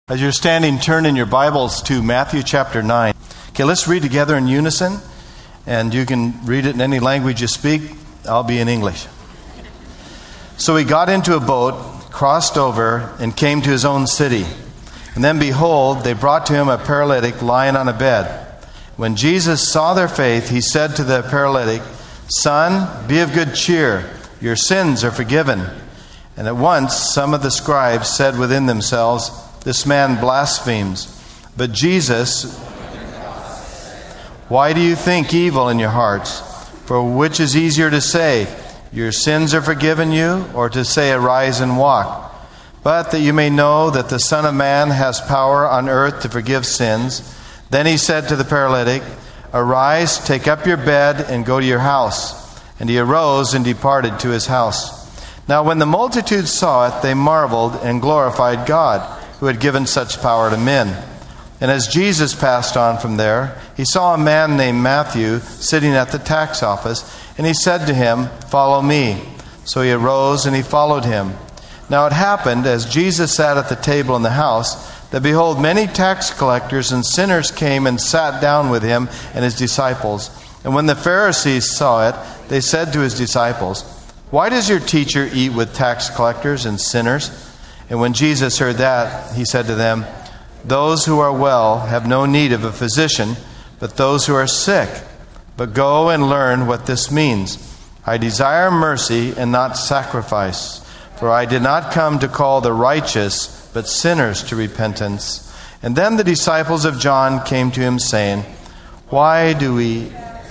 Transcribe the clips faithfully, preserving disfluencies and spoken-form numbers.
As you're standing, turn in your Bibles to Matthew chapter nine. Okay, let's read together in unison, and you can read it in any language you speak. I'll be in English. So he got into a boat, crossed over, and came to his own city. And then behold, they brought to him a paralytic lying on a bed. When Jesus saw their faith, he said to the paralytic, "Son, be of good cheer. Your sins are forgiven." And at once some of the scribes said within themselves, "This man blasphemes." But Jesus, "Why do you think evil in your hearts? For which is easier to say, 'Your sins are forgiven you,' or to say, 'Arise and walk'? But that you may know that the Son of Man has power on earth to forgive sins." Then he said to the paralytic, "Arise, take up your bed, and go to your house." And he arose and departed to his house. Now when the multitude saw it, they marveled and glorified God, who had given such power to men. And as Jesus passed on from there, he saw a man named Matthew sitting at the tax office, and he said to him, "Follow me." So he arose and he followed him. Now it happened, as Jesus sat at the table in the house, that behold, many tax collectors and sinners came and sat down with him and his disciples. And when the Pharisees saw it, they said to his disciples, "Why does your teacher eat with tax collectors and sinners?" And when Jesus heard that, he said to them, "Those who are well have no need of a physician, but those who are sick. But go and learn what this means. I desire mercy and not sacrifice, for I did not come to call the righteous, but sinners to repentance." And then the disciples of John came to him, saying, "Why do we...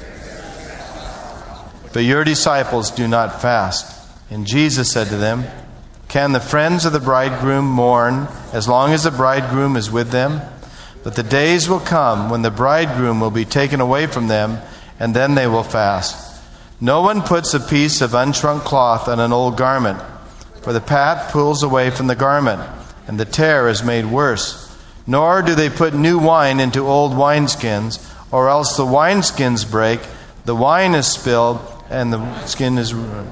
but your disciples do not fast?" And Jesus said to them, "Can the friends of the bridegroom mourn as long as the bridegroom is with them? But the days will come when the bridegroom will be taken away from them, and then they will fast. No one puts a piece of unshrunk cloth on an old garment, for the pat pulls away from the garment, and the tear is made worse. Nor do they put new wine into old wineskins, or else the wineskins break, the wine is spilled, and the skin is ruined.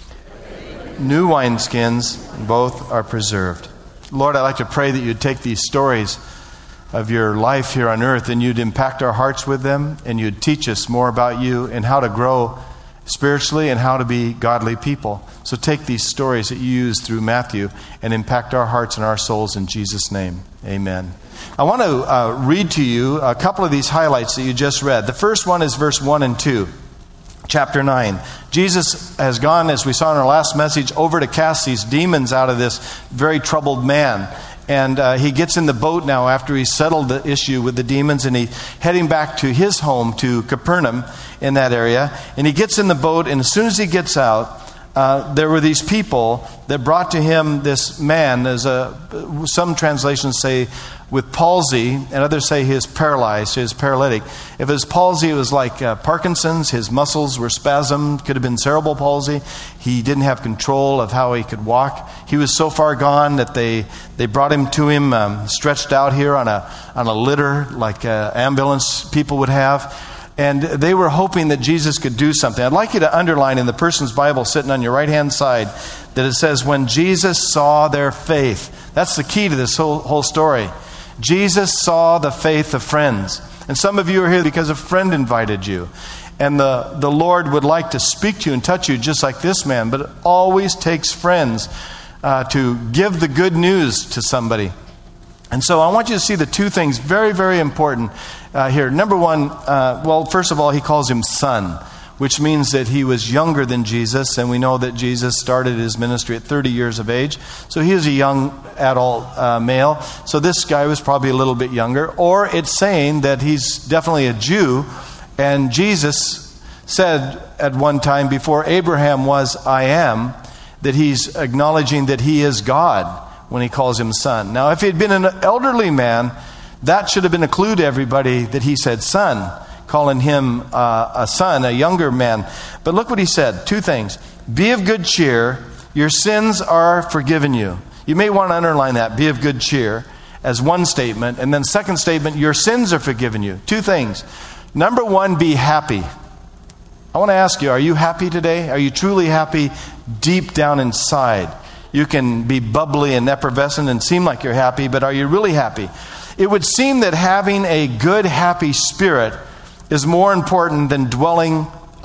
New wineskins, both are preserved." Lord, I'd like to pray that you'd take these stories of your life here on earth and you'd impact our hearts with them, and you'd teach us more about you and how to grow spiritually and how to be godly people. So take these stories that you use through Matthew and impact our hearts and our souls in Jesus' name. Amen. I want to uh, read to you a couple of these highlights that you just read. The first one is verse one and two. Chapter nine. Jesus has gone, as we saw in our last message, over to cast these demons out of this very troubled man. And uh, he gets in the boat now after he's settled the issue with the demons, and he's heading back to his home, to Capernaum in that area. And he gets in the boat, and as soon as he gets out, uh, there were these people that brought to him this man. There's a, some translations say with palsy, and others say he is paralyzed, he is paralytic. If it was palsy, it was like uh, Parkinson's. His muscles were spasmed, could have been cerebral palsy. He didn't have control of how he could walk. He was so far gone that they, they brought him to him um, stretched out here on a on a litter like uh, ambulance people would have. And they were hoping that Jesus could do something. I'd like you to underline in the person's Bible sitting on your right-hand side that it says, "When Jesus saw their faith." That's the key to this whole, whole story. Jesus saw the faith of friends. And some of you are here because a friend invited you. And the, the Lord would like to speak to you and touch you just like this man. But it always takes friends uh, to give the good news to somebody. And so I want you to see the two things very, very important uh, here. Number one, uh, well, first of all, he calls him son, which means that he was younger than Jesus. And we know that Jesus started his ministry at thirty years of age. So he is a young adult uh, male. So this guy was probably a little bit younger. Or it's saying that he's definitely a Jew. And Jesus said at one time, before Abraham was, I am, that he's acknowledging that he is God when he calls him son. Now, if he had been an elderly man, that should have been a clue to everybody that he said son, calling him uh, a son, a younger man. But look what he said. Two things. Be of good cheer. Your sins are forgiven you. You may want to underline that. Be of good cheer as one statement. And then second statement, your sins are forgiven you. Two things. Number one, be happy. I want to ask you, are you happy today? Are you truly happy deep down inside? You can be bubbly and effervescent and seem like you're happy, but are you really happy? It would seem that having a good, happy spirit is more important than dwelling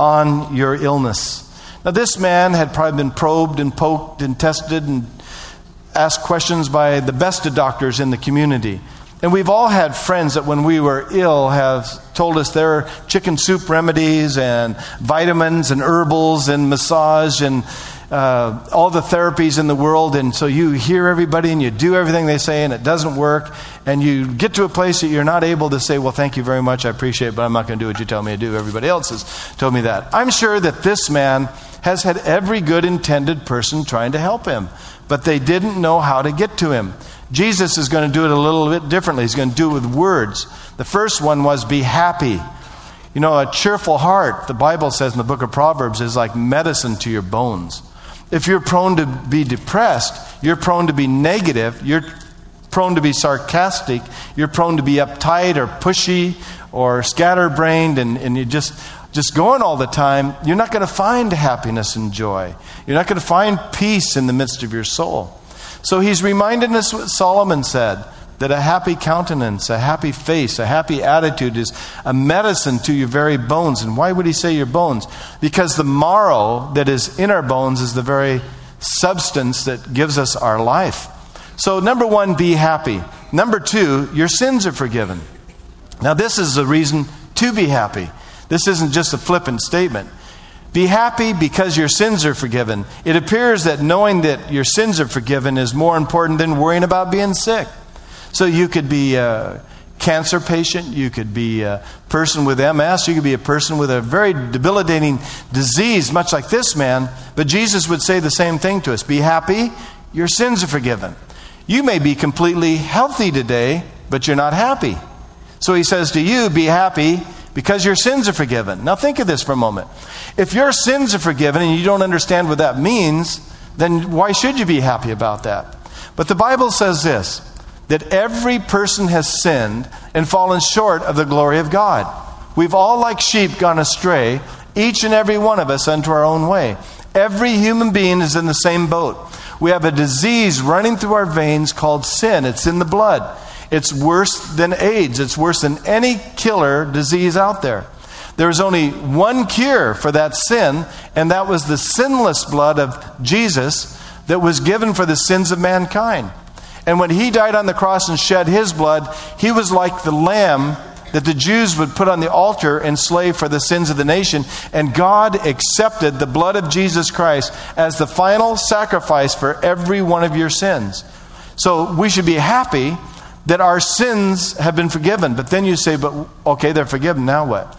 on your illness. Now, this man had probably been probed and poked and tested and asked questions by the best of doctors in the community. And we've all had friends that when we were ill have told us there are chicken soup remedies and vitamins and herbals and massage and uh, all the therapies in the world. And so you hear everybody and you do everything they say and it doesn't work. And you get to a place that you're not able to say, well, thank you very much, I appreciate it, but I'm not going to do what you tell me to do. Everybody else has told me that. I'm sure that this man has had every good intended person trying to help him, but they didn't know how to get to him. Jesus is going to do it a little bit differently. He's going to do it with words. The first one was be happy. You know, a cheerful heart, the Bible says in the book of Proverbs, is like medicine to your bones. If you're prone to be depressed, you're prone to be negative, you're prone to be sarcastic, you're prone to be uptight or pushy or scatterbrained, and, and you just... just going all the time, you're not going to find happiness and joy. You're not going to find peace in the midst of your soul. So he's reminding us what Solomon said, that a happy countenance, a happy face, a happy attitude is a medicine to your very bones. And why would he say your bones? Because the marrow that is in our bones is the very substance that gives us our life. So number one, be happy. Number two, your sins are forgiven. Now this is the reason to be happy. This isn't just a flippant statement. Be happy because your sins are forgiven. It appears that knowing that your sins are forgiven is more important than worrying about being sick. So you could be a cancer patient, you could be a person with M S, you could be a person with a very debilitating disease, much like this man, but Jesus would say the same thing to us. Be happy, your sins are forgiven. You may be completely healthy today, but you're not happy. So he says to you, be happy because your sins are forgiven. Now think of this for a moment. If your sins are forgiven and you don't understand what that means, then why should you be happy about that? But the Bible says this, that every person has sinned and fallen short of the glory of God. We've all like sheep gone astray, each and every one of us unto our own way. Every human being is in the same boat. We have a disease running through our veins called sin. It's in the blood. It's worse than AIDS. It's worse than any killer disease out there. There's only one cure for that sin, and that was the sinless blood of Jesus that was given for the sins of mankind. And when he died on the cross and shed his blood, he was like the lamb that the Jews would put on the altar and slay for the sins of the nation. And God accepted the blood of Jesus Christ as the final sacrifice for every one of your sins. So we should be happy that our sins have been forgiven. But then you say, but okay, they're forgiven, now what?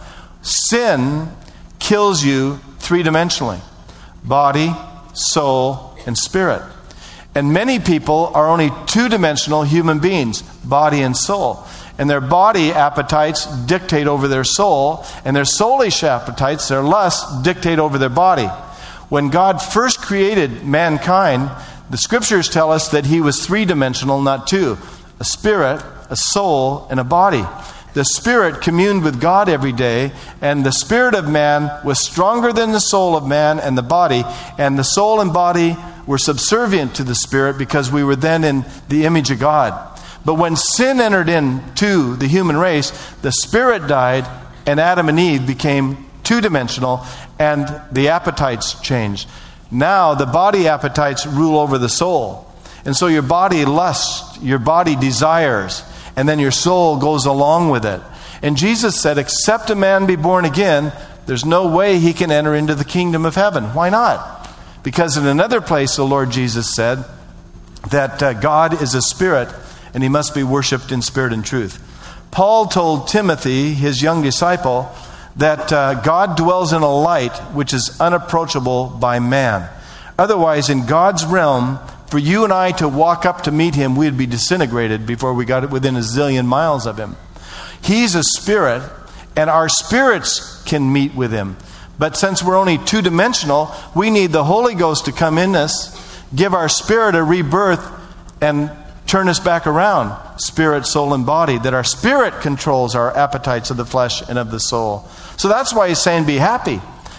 Sin kills you three-dimensionally. Body, soul, and spirit. And many people are only two-dimensional human beings, body and soul. And their body appetites dictate over their soul, and their soulish appetites, their lusts, dictate over their body. When God first created mankind, the scriptures tell us that he was three-dimensional, not two. A spirit, a soul, and a body. The spirit communed with God every day, and the spirit of man was stronger than the soul of man and the body, and the soul and body were subservient to the spirit because we were then in the image of God. But when sin entered into the human race, the spirit died, and Adam and Eve became two-dimensional, and the appetites changed. Now the body appetites rule over the soul. And so your body lusts, your body desires, and then your soul goes along with it. And Jesus said, except a man be born again, there's no way he can enter into the kingdom of heaven. Why not? Because in another place, the Lord Jesus said that uh, God is a spirit, and he must be worshipped in spirit and truth. Paul told Timothy, his young disciple, that uh, God dwells in a light which is unapproachable by man. Otherwise, in God's realm, for you and I to walk up to meet him, we'd be disintegrated before we got within a zillion miles of him. He's a spirit, and our spirits can meet with him. But since we're only two-dimensional, we need the Holy Ghost to come in us, give our spirit a rebirth, and turn us back around, spirit, soul, and body, that our spirit controls our appetites of the flesh and of the soul. So that's why he's saying be happy.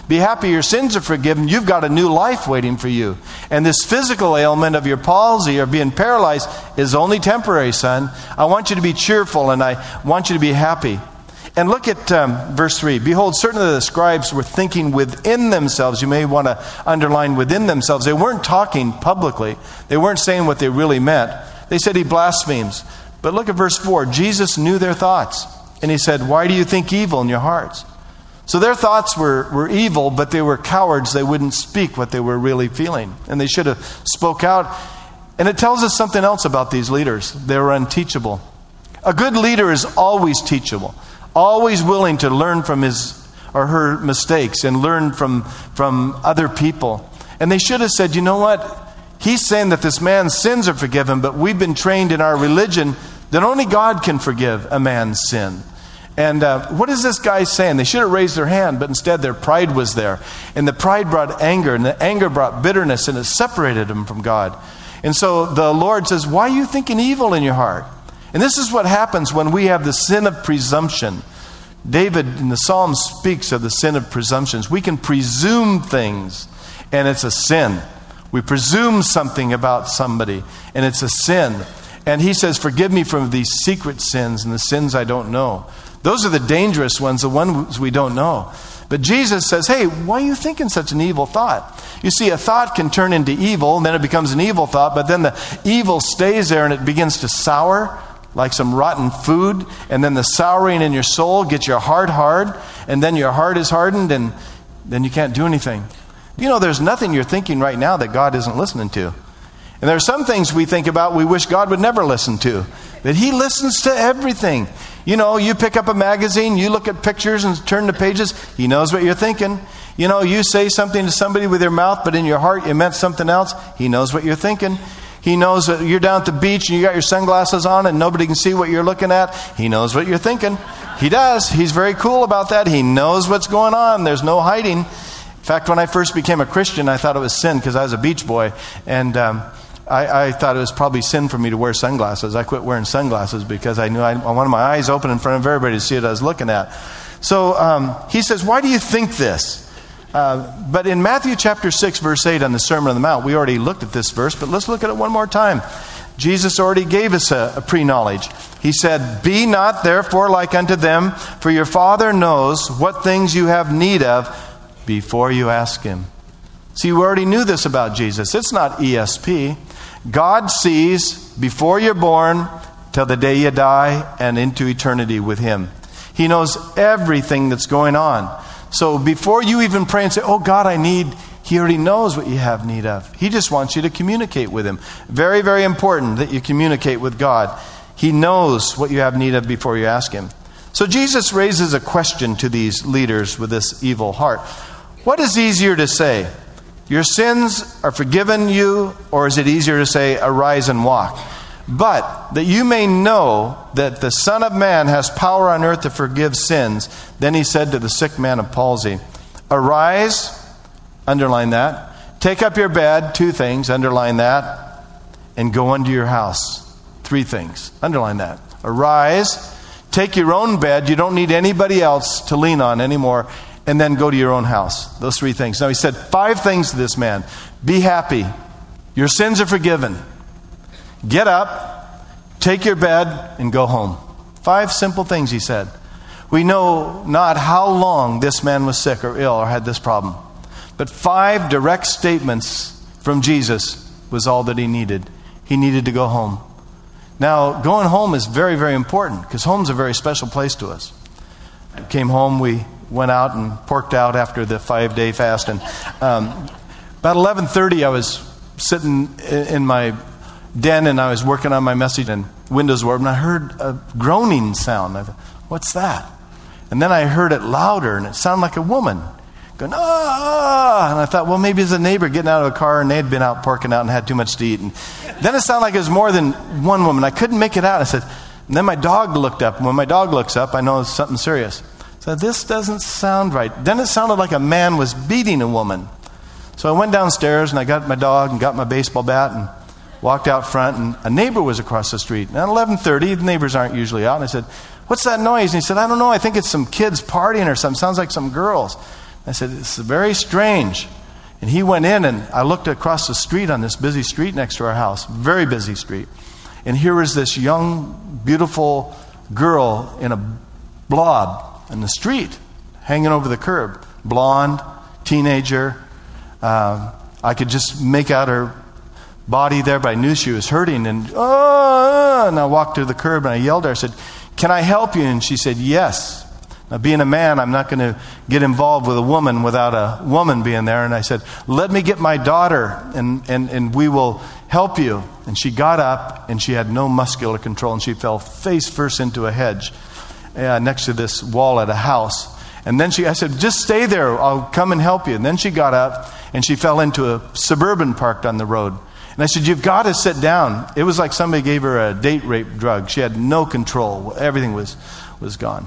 Be happy, your sins are forgiven. You've got a new life waiting for you. And this physical ailment of your palsy or being paralyzed is only temporary, son. I want you to be cheerful and I want you to be happy. And look at um, verse three. Behold, certain of the scribes were thinking within themselves. You may want to underline within themselves. They weren't talking publicly. They weren't saying what they really meant. They said he blasphemes. But look at verse four. Jesus knew their thoughts. And he said, why do you think evil in your hearts? So their thoughts were, were evil, but they were cowards. They wouldn't speak what they were really feeling. And they should have spoke out. And it tells us something else about these leaders. They were unteachable. A good leader is always teachable. Always willing to learn from his or her mistakes and learn from, from other people. And they should have said, you know what? He's saying that this man's sins are forgiven, but we've been trained in our religion that only God can forgive a man's sin. And uh, what is this guy saying? They should have raised their hand, but instead their pride was there. And the pride brought anger, and the anger brought bitterness, and it separated them from God. And so the Lord says, why are you thinking evil in your heart? And this is what happens when we have the sin of presumption. David in the Psalms speaks of the sin of presumptions. We can presume things, and it's a sin. We presume something about somebody, and it's a sin. And he says, forgive me from these secret sins and the sins I don't know. Those are the dangerous ones, the ones we don't know. But Jesus says, hey, why are you thinking such an evil thought? You see, a thought can turn into evil, and then it becomes an evil thought, but then the evil stays there and it begins to sour like some rotten food, and then the souring in your soul gets your heart hard, and then your heart is hardened, and then you can't do anything. You know, there's nothing you're thinking right now that God isn't listening to. And there are some things we think about we wish God would never listen to. But he listens to everything. You know, you pick up a magazine, you look at pictures and turn the pages, he knows what you're thinking. You know, you say something to somebody with your mouth, but in your heart you meant something else, he knows what you're thinking. He knows that you're down at the beach and you got your sunglasses on and nobody can see what you're looking at. He knows what you're thinking. He does. He's very cool about that. He knows what's going on. There's no hiding. In fact, when I first became a Christian, I thought it was sin because I was a beach boy. And um, I, I thought it was probably sin for me to wear sunglasses. I quit wearing sunglasses because I knew I, I wanted my eyes open in front of everybody to see what I was looking at. So um, he says, why do you think this? Uh, but in Matthew chapter six, verse eight on the Sermon on the Mount, we already looked at this verse, but let's look at it one more time. Jesus already gave us a, a pre-knowledge. He said, be not therefore like unto them, for your Father knows what things you have need of before you ask him. See, we already knew this about Jesus. It's not E S P. God sees before you're born till the day you die and into eternity with him. He knows everything that's going on. So before you even pray and say, oh God, I need, he already knows what you have need of. He just wants you to communicate with him. Very, very important that you communicate with God. He knows what you have need of before you ask him. So Jesus raises a question to these leaders with this evil heart. What is easier to say? Your sins are forgiven you, or is it easier to say, arise and walk? But that you may know that the Son of Man has power on earth to forgive sins. Then he said to the sick man of palsy, arise, underline that. Take up your bed, two things, underline that. And go unto your house, three things, underline that. Arise, take your own bed, you don't need anybody else to lean on anymore, and then go to your own house. Those three things. Now he said five things to this man. Be happy, your sins are forgiven. Get up, take your bed, and go home. Five simple things, he said. We know not how long this man was sick or ill or had this problem. But five direct statements from Jesus was all that he needed. He needed to go home. Now, going home is very, very important because home's a very special place to us. I came home, we went out and porked out after the five-day fast. And um, about eleven thirty, I was sitting in my den and I was working on my message and windows were open. I heard a groaning sound. I thought, what's that? And then I heard it louder and it sounded like a woman going, ah! And I thought, well, maybe it's a neighbor getting out of a car and they'd been out porking out and had too much to eat. And then it sounded like it was more than one woman. I couldn't make it out. I said, and then my dog looked up. And when my dog looks up, I know it's something serious. So this doesn't sound right. Then it sounded like a man was beating a woman. So I went downstairs and I got my dog and got my baseball bat and walked out front, and a neighbor was across the street. And at eleven thirty, the neighbors aren't usually out. And I said, what's that noise? And he said, I don't know. I think it's some kids partying or something. Sounds like some girls. I said, it's very strange. And he went in, and I looked across the street on this busy street next to our house, very busy street. And here was this young, beautiful girl in a blob in the street, hanging over the curb. Blonde, teenager. Uh, I could just make out her body there, but I knew she was hurting. And, oh, and I walked to the curb, and I yelled at her. I said, can I help you? And she said, yes. Now, being a man, I'm not going to get involved with a woman without a woman being there. And I said, let me get my daughter, and, and, and we will help you. And she got up, and she had no muscular control, and she fell face first into a hedge uh, next to this wall at a house. And then she, I said, just stay there. I'll come and help you. And then she got up, and she fell into a Suburban parked on the road. And I said, you've got to sit down. It was like somebody gave her a date rape drug. She had no control. Everything was, was gone.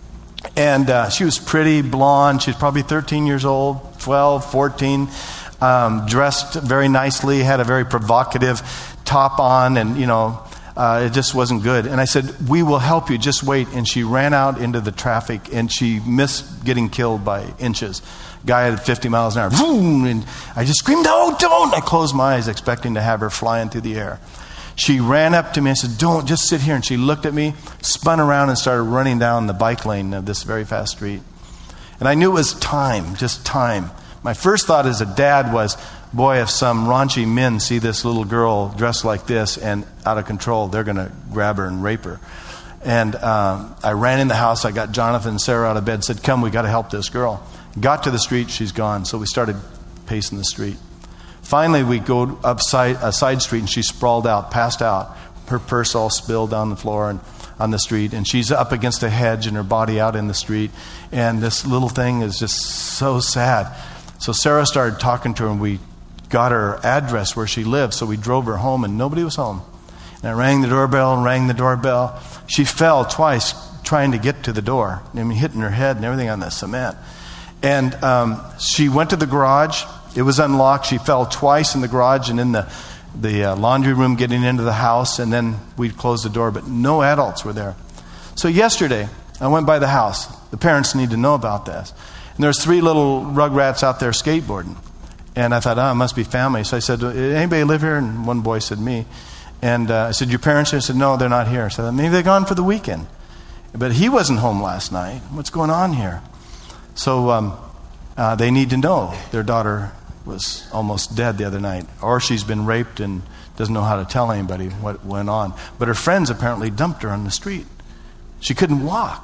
And uh, she was pretty, blonde. She was probably thirteen years old, twelve, fourteen, um, dressed very nicely, had a very provocative top on, and, you know, uh, it just wasn't good. And I said, we will help you, just wait. And she ran out into the traffic, and she missed getting killed by inches. Guy at fifty miles an hour, boom, and I just screamed, oh, don't! I closed my eyes expecting to have her flying through the air. She ran up to me and said, don't, just sit here. And she looked at me, spun around, and started running down the bike lane of this very fast street. And I knew it was time, just time. My first thought as a dad was, boy, if some raunchy men see this little girl dressed like this and out of control, they're going to grab her and rape her. And um, I ran in the house. I got Jonathan and Sarah out of bed, said, come, we got to help this girl. Got to the street, she's gone. So we started pacing the street. Finally, we go up side, a side street, and she's sprawled out, passed out. Her purse all spilled down the floor and on the street. And she's up against a hedge and her body out in the street. And this little thing is just so sad. So Sarah started talking to her, and we got her address where she lived. So we drove her home, and nobody was home. And I rang the doorbell and rang the doorbell. She fell twice trying to get to the door. I mean, hitting her head and everything on the cement. And um, she went to the garage. It was unlocked. She fell twice in the garage and in the, the uh, laundry room getting into the house. And then we closed the door, but no adults were there. So yesterday, I went by the house. The parents need to know about this. And there's three little rugrats out there skateboarding. And I thought, oh, it must be family. So I said, anybody live here? And one boy said, me. And uh, I said, your parents? And I said, no, they're not here. So maybe they're gone for the weekend. But he wasn't home last night. What's going on here? So um, uh, they need to know their daughter was almost dead the other night, or she's been raped and doesn't know how to tell anybody what went on. But her friends apparently dumped her on the street. She couldn't walk.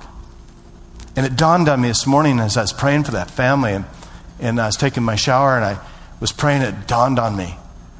And it dawned on me this morning as I was praying for that family, and, and I was taking my shower, and I was praying, it dawned on me.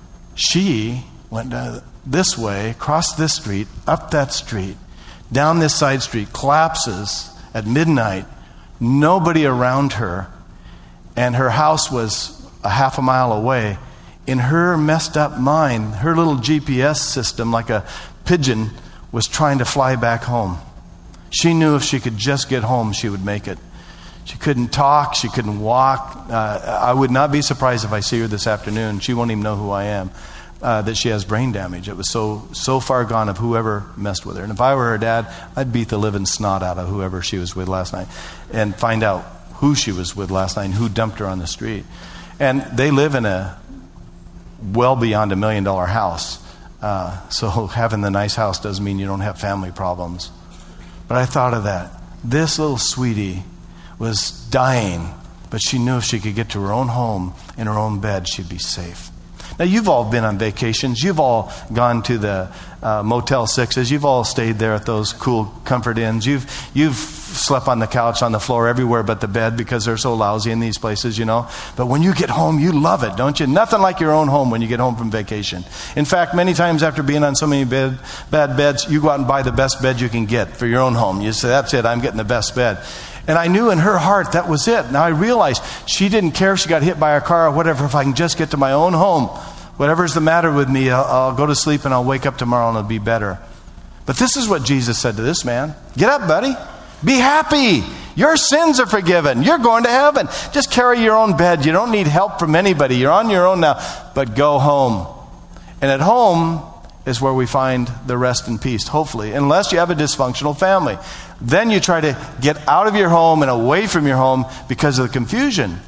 She went uh, this way, crossed this street, up that street, down this side street, collapses at midnight, nobody around her, and her house was a half a mile away. In her messed up mind, her little G P S system, like a pigeon, was trying to fly back home. She knew if she could just get home, she would make it. She couldn't talk. She couldn't walk. Uh, I would not be surprised if I see her this afternoon. She won't even know who I am, uh, that she has brain damage. It was so so far gone of whoever messed with her. And if I were her dad, I'd beat the living snot out of whoever she was with last night and find out who she was with last night and who dumped her on the street. And they live in a well beyond a million dollar house. Uh, so having the nice house doesn't mean you don't have family problems. But I thought of that. This little sweetie was dying, but she knew if she could get to her own home in her own bed, she'd be safe. Now, you've all been on vacations. You've all gone to the uh, Motel Sixes. You've all stayed there at those cool comfort inns. You've you've slept on the couch, on the floor, everywhere but the bed because they're so lousy in these places, you know. But when you get home, you love it, don't you? Nothing like your own home when you get home from vacation. In fact, many times after being on so many bed, bad beds, you go out and buy the best bed you can get for your own home. You say, that's it, I'm getting the best bed. And I knew in her heart that was it. Now I realized she didn't care if she got hit by a car or whatever, if I can just get to my own home. Whatever's the matter with me, I'll, I'll go to sleep and I'll wake up tomorrow and it'll be better. But this is what Jesus said to this man. Get up, buddy. Be happy. Your sins are forgiven. You're going to heaven. Just carry your own bed. You don't need help from anybody. You're on your own now. But go home. And at home, is where we find the rest and peace, hopefully, unless you have a dysfunctional family. Then you try to get out of your home and away from your home because of the confusion.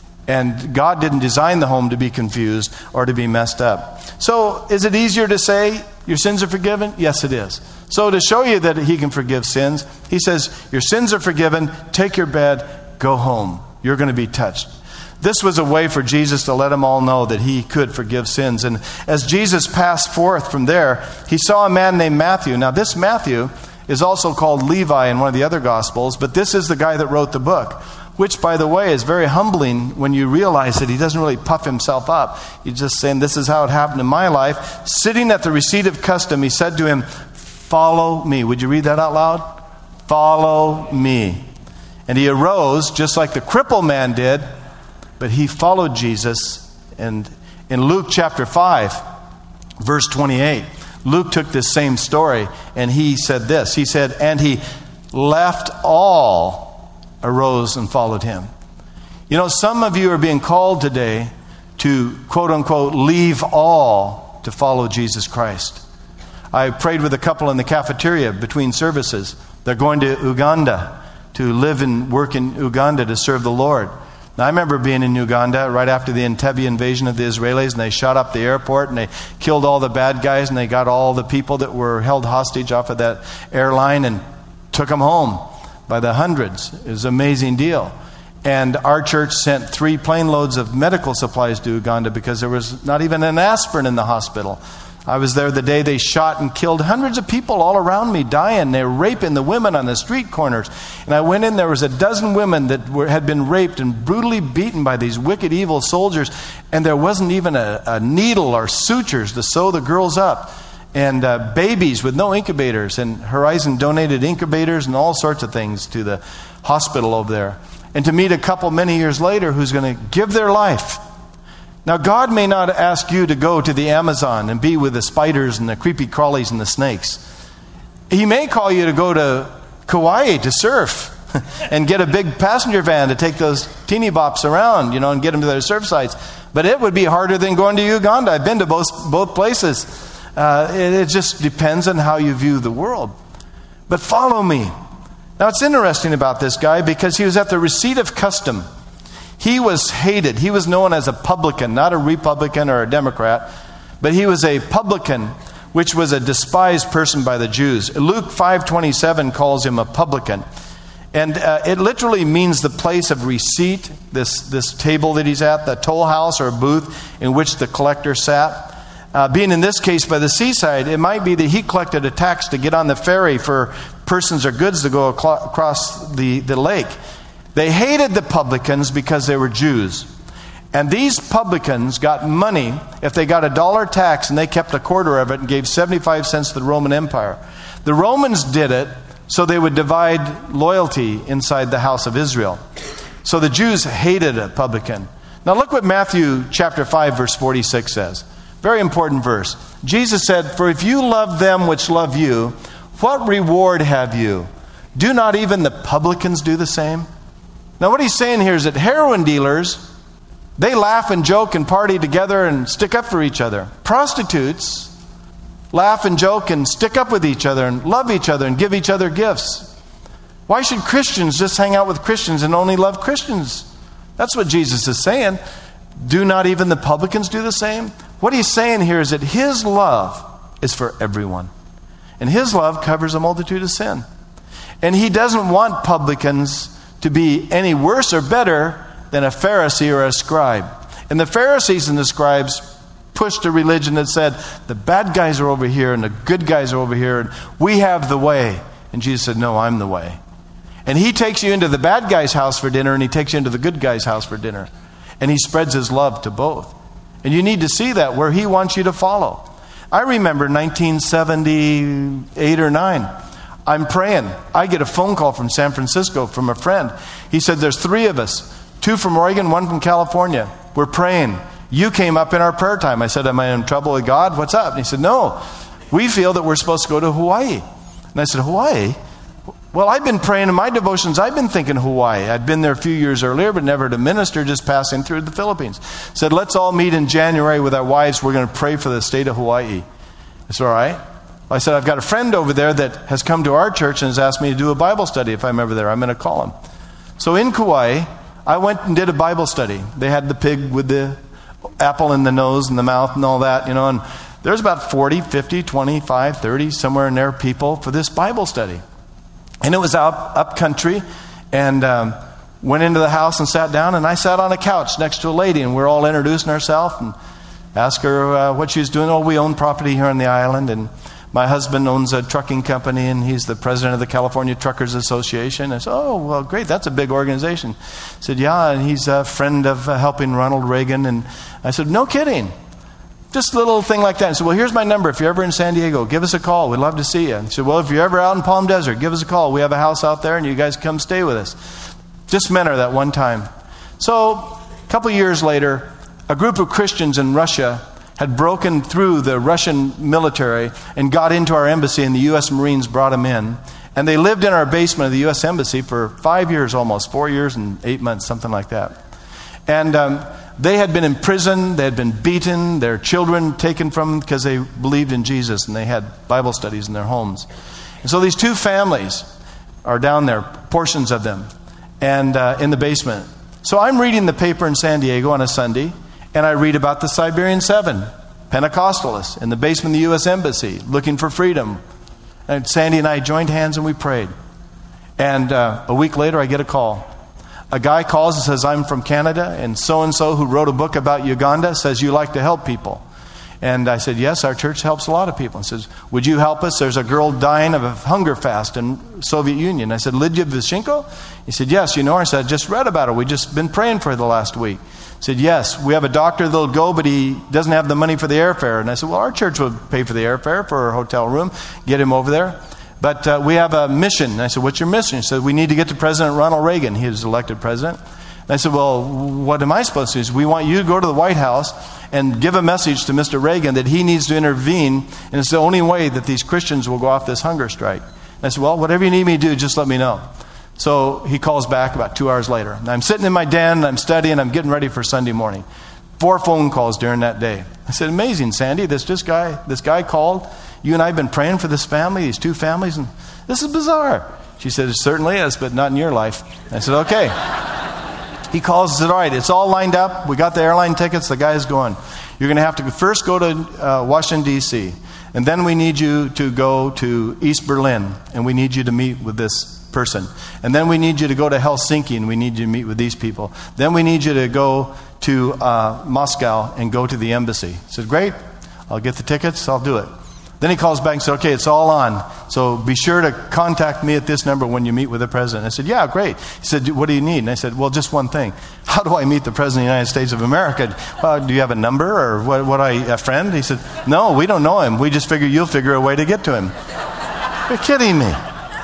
And God didn't design the home to be confused or to be messed up. So is it easier to say your sins are forgiven? Yes, it is. So to show you that he can forgive sins, he says, your sins are forgiven, take your bed, go home. You're going to be touched. This was a way for Jesus to let them all know that he could forgive sins. And as Jesus passed forth from there, he saw a man named Matthew. Now this Matthew is also called Levi in one of the other Gospels, but this is the guy that wrote the book, which, by the way, is very humbling when you realize that he doesn't really puff himself up. He's just saying, this is how it happened in my life. Sitting at the receipt of custom, he said to him, follow me. Would you read that out loud? Follow me. And he arose just like the crippled man did, but he followed Jesus. And in Luke chapter five, verse twenty-eight, Luke took this same story and he said this. He said, and he left all, arose and followed him. You know, some of you are being called today to, quote unquote, leave all to follow Jesus Christ. I prayed with a couple in the cafeteria between services. They're going to Uganda to live and work in Uganda to serve the Lord. Now, I remember being in Uganda right after the Entebbe invasion of the Israelis, and they shot up the airport, and they killed all the bad guys, and they got all the people that were held hostage off of that airline and took them home by the hundreds. It was an amazing deal. And our church sent three plane loads of medical supplies to Uganda because there was not even an aspirin in the hospital. I was there the day they shot and killed hundreds of people all around me, dying. They were raping the women on the street corners. And I went in, there was a dozen women that were, had been raped and brutally beaten by these wicked, evil soldiers. And there wasn't even a, a needle or sutures to sew the girls up. And uh, babies with no incubators. And Horizon donated incubators and all sorts of things to the hospital over there. And to meet a couple many years later who's going to give their life. Now, God may not ask you to go to the Amazon and be with the spiders and the creepy crawlies and the snakes. He may call you to go to Kauai to surf and get a big passenger van to take those teeny bops around, you know, and get them to their surf sites. But it would be harder than going to Uganda. I've been to both, both places. Uh, it, it just depends on how you view the world. But follow me. Now, it's interesting about this guy because he was at the receipt of custom. He was hated. He was known as a publican, not a Republican or a Democrat, but he was a publican, which was a despised person by the Jews. Luke five twenty-seven calls him a publican. And uh, it literally means the place of receipt, this, this table that he's at, the toll house or booth in which the collector sat. Uh, being in this case by the seaside, it might be that he collected a tax to get on the ferry for persons or goods to go across the, the lake. They hated the publicans because they were Jews. And these publicans got money if they got a dollar tax and they kept a quarter of it and gave seventy-five cents to the Roman Empire. The Romans did it so they would divide loyalty inside the house of Israel. So the Jews hated a publican. Now look what Matthew chapter five verse forty-six says. Very important verse. Jesus said, "For if you love them which love you, what reward have you? Do not even the publicans do the same?" Now what he's saying here is that heroin dealers, they laugh and joke and party together and stick up for each other. Prostitutes laugh and joke and stick up with each other and love each other and give each other gifts. Why should Christians just hang out with Christians and only love Christians? That's what Jesus is saying. Do not even the publicans do the same? What he's saying here is that his love is for everyone. And his love covers a multitude of sin. And he doesn't want publicans to be any worse or better than a Pharisee or a scribe. And the Pharisees and the scribes pushed a religion that said, the bad guys are over here and the good guys are over here and we have the way. And Jesus said, no, I'm the way. And he takes you into the bad guy's house for dinner and he takes you into the good guy's house for dinner. And he spreads his love to both. And you need to see that where he wants you to follow. I remember nineteen seventy-eight or nine. I'm praying. I get a phone call from San Francisco from a friend. He said, there's three of us. Two from Oregon, one from California. We're praying. You came up in our prayer time. I said, am I in trouble with God? What's up? And he said, no. We feel that we're supposed to go to Hawaii. And I said, Hawaii? Well, I've been praying in my devotions. I've been thinking Hawaii. I'd been there a few years earlier, but never to minister, just passing through the Philippines. Said, let's all meet in January with our wives. We're going to pray for the state of Hawaii. I said, all right. I said, I've got a friend over there that has come to our church and has asked me to do a Bible study if I'm ever there. I'm going to call him. So in Kauai, I went and did a Bible study. They had the pig with the apple in the nose and the mouth and all that, you know, and there's about forty, fifty, twenty-five, thirty, somewhere in there people for this Bible study. And it was out up country, and um, went into the house and sat down, and I sat on a couch next to a lady, and we're all introducing ourselves and asked her uh, what she was doing. Oh, we own property here on the island, and my husband owns a trucking company, and he's the president of the California Truckers Association. I said, oh, well, great, that's a big organization. I said, yeah, and he's a friend of uh, helping Ronald Reagan. And I said, no kidding. Just a little thing like that. I said, well, here's my number. If you're ever in San Diego, give us a call. We'd love to see you. I said, well, if you're ever out in Palm Desert, give us a call. We have a house out there, and you guys come stay with us. Just met her that one time. So a couple years later, a group of Christians in Russia had broken through the Russian military and got into our embassy, and the U S Marines brought them in. And they lived in our basement of the U S Embassy for five years almost, four years and eight months, something like that. And um, they had been imprisoned, they had been beaten, their children taken from them because they believed in Jesus, and they had Bible studies in their homes. And so these two families are down there, portions of them, and uh, in the basement. So I'm reading the paper in San Diego on a Sunday, and I read about the Siberian Seven, Pentecostalists, in the basement of the U S Embassy, looking for freedom. And Sandy and I joined hands and we prayed. And uh, a week later, I get a call. A guy calls and says, I'm from Canada, and so-and-so who wrote a book about Uganda says you like to help people. And I said, yes, our church helps a lot of people. He says, would you help us? There's a girl dying of a hunger fast in Soviet Union. I said, Lydia Vishenko? He said, yes, you know her. I said, I just read about her. We've just been praying for her the last week. He said, yes, we have a doctor that'll go, but he doesn't have the money for the airfare. And I said, well, our church will pay for the airfare for a hotel room, get him over there. But uh, we have a mission. And I said, what's your mission? He said, we need to get to President Ronald Reagan. He was elected president. And I said, well, what am I supposed to do? He said, we want you to go to the White House and give a message to Mister Reagan that he needs to intervene, and it's the only way that these Christians will go off this hunger strike. And I said, well, whatever you need me to do, just let me know. So he calls back about two hours later. And I'm sitting in my den, I'm studying, I'm getting ready for Sunday morning. Four phone calls during that day. I said, amazing, Sandy, this, this guy this guy called. You and I have been praying for this family, these two families, and this is bizarre. She said, it certainly is, but not in your life. I said, okay. He calls and said, all right, it's all lined up. We got the airline tickets. The guy's going. You're going to have to first go to uh, Washington, D C, and then we need you to go to East Berlin, and we need you to meet with this person. And then we need you to go to Helsinki, and we need you to meet with these people. Then we need you to go to uh, Moscow and go to the embassy. I said, great. I'll get the tickets. I'll do it. Then he calls back and said, okay, it's all on. So be sure to contact me at this number when you meet with the president. I said, yeah, great. He said, what do you need? And I said, well, just one thing. How do I meet the president of the United States of America? Well, do you have a number or what, what I, a friend? He said, no, we don't know him. We just figure you'll figure a way to get to him. You're kidding me.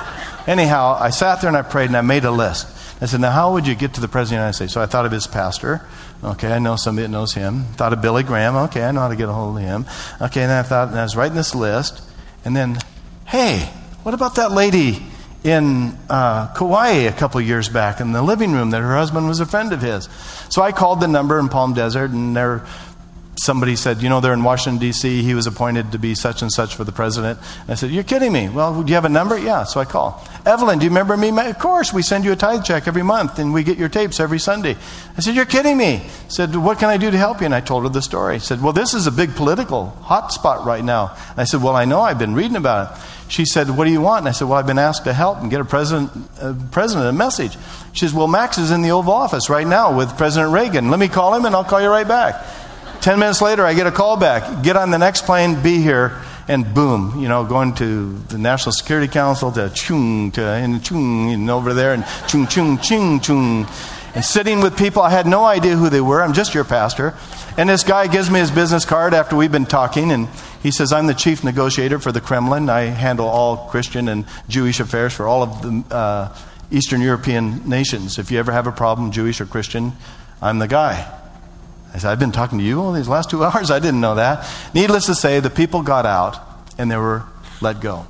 Anyhow, I sat there and I prayed and I made a list. I said, now how would you get to the president of the United States? So I thought of his pastor. Okay, I know somebody that knows him. Thought of Billy Graham. Okay, I know how to get a hold of him. Okay, and then I thought, and I was writing this list. And then, hey, what about that lady in uh, Kauai a couple years back in the living room that her husband was a friend of his? So I called the number in Palm Desert, and there, somebody said, you know, they're in Washington, D C He was appointed to be such and such for the president. And I said, you're kidding me. Well, do you have a number? Yeah, so I call. Evelyn, do you remember me? Of course, we send you a tithe check every month, and we get your tapes every Sunday. I said, you're kidding me. I said, what can I do to help you? And I told her the story. I said, well, this is a big political hot spot right now. And I said, well, I know. I've been reading about it. She said, what do you want? And I said, well, I've been asked to help and get a president, uh, president a message. She says, well, Max is in the Oval Office right now with President Reagan. Let me call him, and I'll call you right back. Ten minutes later, I get a call back. Get on the next plane, be here, and boom, you know, going to the National Security Council to chung, to and chung, and over there, and chung, chung, ching, chung, and sitting with people. I had no idea who they were. I'm just your pastor. And this guy gives me his business card after we've been talking, and he says, I'm the chief negotiator for the Kremlin. I handle all Christian and Jewish affairs for all of the uh, Eastern European nations. If you ever have a problem, Jewish or Christian, I'm the guy. I said, I've been talking to you all these last two hours? I didn't know that. Needless to say, the people got out and they were let go.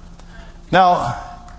Now,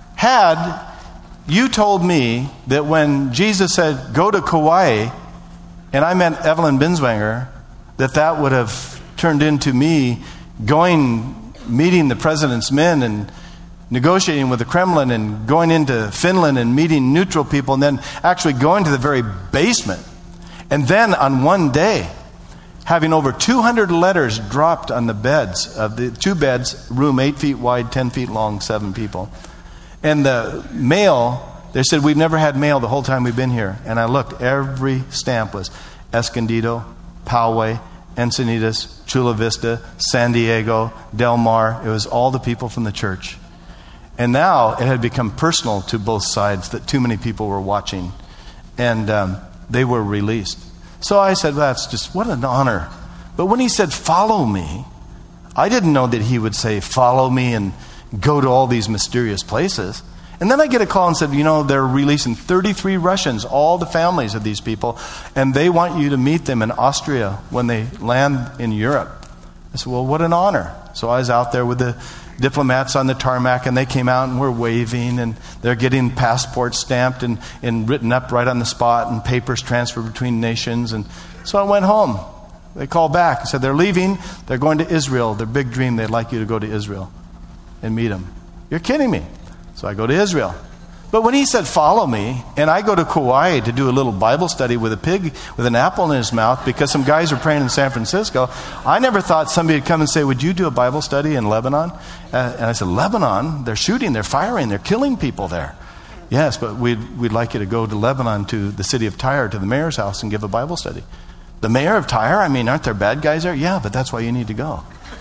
had you told me that when Jesus said, go to Kauai, and I meant Evelyn Binswanger, that that would have turned into me going meeting the president's men and negotiating with the Kremlin and going into Finland and meeting neutral people and then actually going to the very basement. And then on one day, having over two hundred letters dropped on the beds of the two beds, room eight feet wide, ten feet long, seven people. And the mail, they said, we've never had mail the whole time we've been here. And I looked, every stamp was Escondido, Poway, Encinitas, Chula Vista, San Diego, Del Mar. It was all the people from the church. And now it had become personal to both sides that too many people were watching. And um, they were released. So I said, well, that's just, what an honor. But when he said, follow me, I didn't know that he would say, follow me and go to all these mysterious places. And then I get a call and said, you know, they're releasing thirty-three Russians, all the families of these people, and they want you to meet them in Austria when they land in Europe. I said, well, what an honor. So I was out there with the diplomats on the tarmac, and they came out and were waving, and they're getting passports stamped and, and written up right on the spot, and papers transferred between nations. And so I went home. They called back and said, they're leaving. They're going to Israel. Their big dream, they'd like you to go to Israel and meet them. You're kidding me. So I go to Israel. But when he said, follow me, and I go to Kauai to do a little Bible study with a pig with an apple in his mouth because some guys were praying in San Francisco, I never thought somebody would come and say, would you do a Bible study in Lebanon? Uh, and I said, Lebanon? They're shooting, they're firing, they're killing people there. Yes, but we'd, we'd like you to go to Lebanon, to the city of Tyre, to the mayor's house and give a Bible study. The mayor of Tyre? I mean, aren't there bad guys there? Yeah, but that's why you need to go.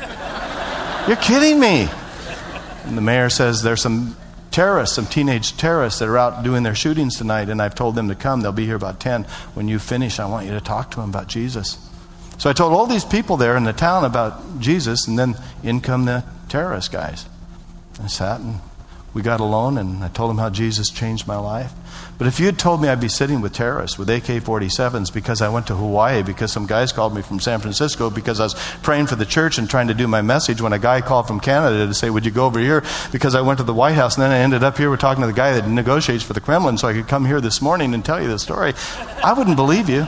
You're kidding me. And the mayor says, there's some terrorists, some teenage terrorists that are out doing their shootings tonight, and I've told them to come. They'll be here about ten. When you finish, I want you to talk to them about Jesus. So I told all these people there in the town about Jesus, and then in come the terrorist guys. I sat and we got alone, and I told them how Jesus changed my life. But if you had told me I'd be sitting with terrorists with A K forty-sevens because I went to Hawaii, because some guys called me from San Francisco because I was praying for the church and trying to do my message, when a guy called from Canada to say, would you go over here, because I went to the White House, and then I ended up here, we're talking to the guy that negotiates for the Kremlin so I could come here this morning and tell you the story, I wouldn't believe you.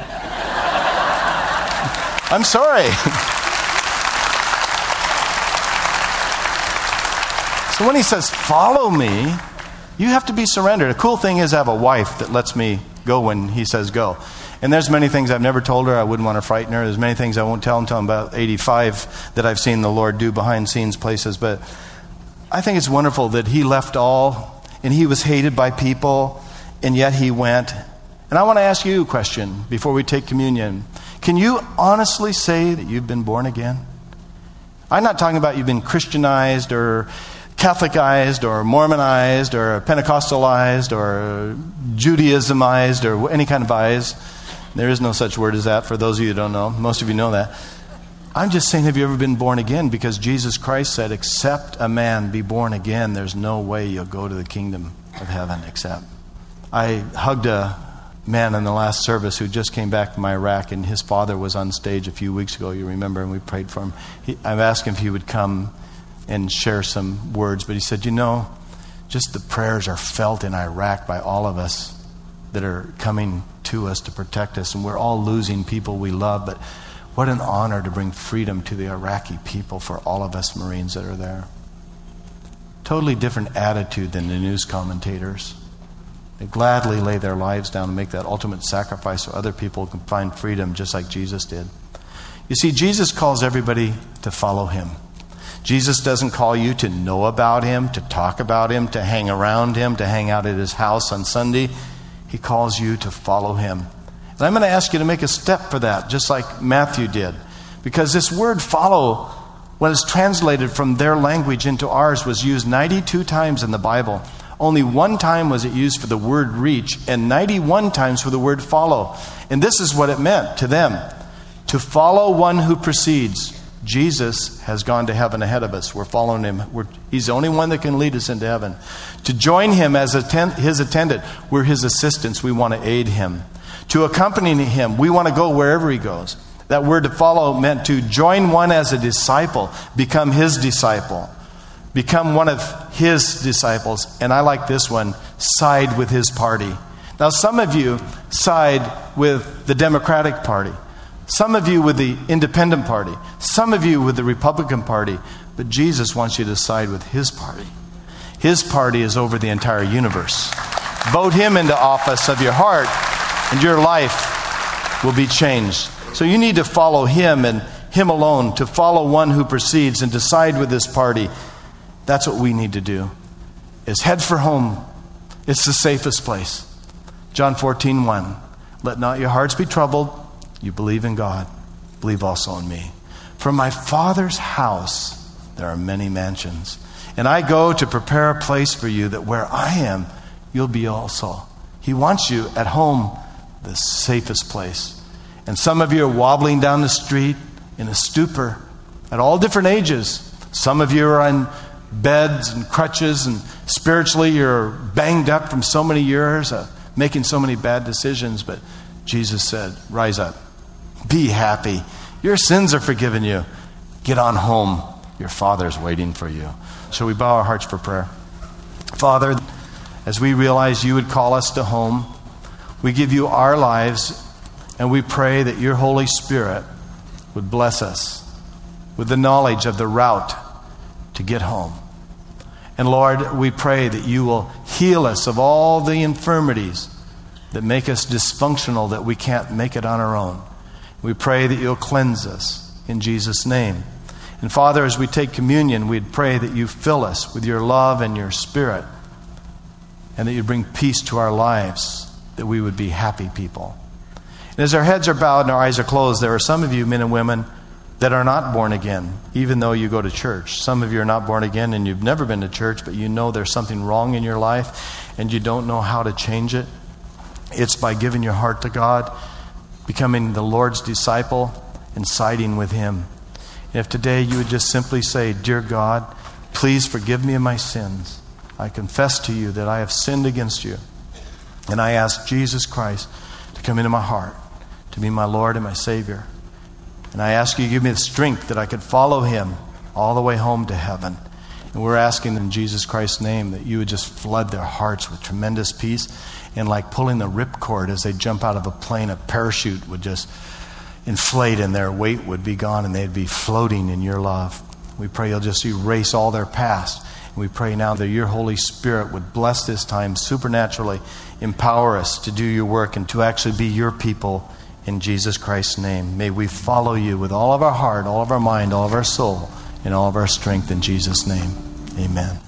I'm sorry. So when he says, follow me, you have to be surrendered. A cool thing is I have a wife that lets me go when he says go. And there's many things I've never told her. I wouldn't want to frighten her. There's many things I won't tell until I'm about eighty-five that I've seen the Lord do behind scenes places. But I think it's wonderful that he left all, and he was hated by people, and yet he went. And I want to ask you a question before we take communion. Can you honestly say that you've been born again? I'm not talking about you've been Christianized or Catholicized or Mormonized or Pentecostalized or Judaismized or any kind of eyes. There is no such word as that for those of you who don't know. Most of you know that. I'm just saying, have you ever been born again? Because Jesus Christ said, except a man be born again, there's no way you'll go to the kingdom of heaven except. I hugged a man in the last service who just came back from Iraq, and his father was on stage a few weeks ago, you remember, and we prayed for him. He, I've asked him if he would come and share some words, but he said, you know, just the prayers are felt in Iraq by all of us that are coming to us to protect us, and we're all losing people we love, but what an honor to bring freedom to the Iraqi people for all of us Marines that are there. Totally different attitude than the news commentators. They gladly lay their lives down and make that ultimate sacrifice so other people can find freedom just like Jesus did. You see, Jesus calls everybody to follow him. Jesus doesn't call you to know about him, to talk about him, to hang around him, to hang out at his house on Sunday. He calls you to follow him. And I'm going to ask you to make a step for that, just like Matthew did. Because this word follow, when it's translated from their language into ours, was used ninety-two times in the Bible. Only one time was it used for the word reach, and ninety-one times for the word follow. And this is what it meant to them. To follow one who precedes. Jesus has gone to heaven ahead of us. We're following him. We're, he's the only one that can lead us into heaven. To join him as atten- his attendant, we're his assistants. We want to aid him. To accompany him, we want to go wherever he goes. That word to follow meant to join one as a disciple, become his disciple, become one of his disciples. And I like this one, side with his party. Now, some of you side with the Democratic Party. Some of you with the Independent Party. Some of you with the Republican Party. But Jesus wants you to side with His party. His party is over the entire universe. Vote Him into office of your heart, and your life will be changed. So you need to follow Him and Him alone, to follow one who proceeds and decide with this party. That's what we need to do, is head for home. It's the safest place. John fourteen one. Let not your hearts be troubled. You believe in God. Believe also in me. For my Father's house there are many mansions. And I go to prepare a place for you, that where I am, you'll be also. He wants you at home, the safest place. And some of you are wobbling down the street in a stupor at all different ages. Some of you are on beds and crutches, and spiritually you're banged up from so many years of making so many bad decisions. But Jesus said, rise up. Be happy. Your sins are forgiven you. Get on home. Your Father's waiting for you. Shall we bow our hearts for prayer? Father, as we realize you would call us to home, we give you our lives, and we pray that your Holy Spirit would bless us with the knowledge of the route to get home. And Lord, we pray that you will heal us of all the infirmities that make us dysfunctional, that we can't make it on our own. We pray that you'll cleanse us in Jesus' name. And Father, as we take communion, we'd pray that you fill us with your love and your Spirit, and that you bring peace to our lives, that we would be happy people. And as our heads are bowed and our eyes are closed, there are some of you, men and women, that are not born again, even though you go to church. Some of you are not born again and you've never been to church, but you know there's something wrong in your life and you don't know how to change it. It's by giving your heart to God, becoming the Lord's disciple, and siding with Him. And if today you would just simply say, Dear God, please forgive me of my sins. I confess to you that I have sinned against you. And I ask Jesus Christ to come into my heart, to be my Lord and my Savior. And I ask you to give me the strength that I could follow Him all the way home to heaven. And we're asking in Jesus Christ's name that you would just flood their hearts with tremendous peace. And like pulling the ripcord as they jump out of a plane, a parachute would just inflate and their weight would be gone and they'd be floating in your love. We pray you'll just erase all their past. And we pray now that your Holy Spirit would bless this time supernaturally, empower us to do your work and to actually be your people. In Jesus Christ's name, may we follow you with all of our heart, all of our mind, all of our soul, and all of our strength in Jesus' name. Amen.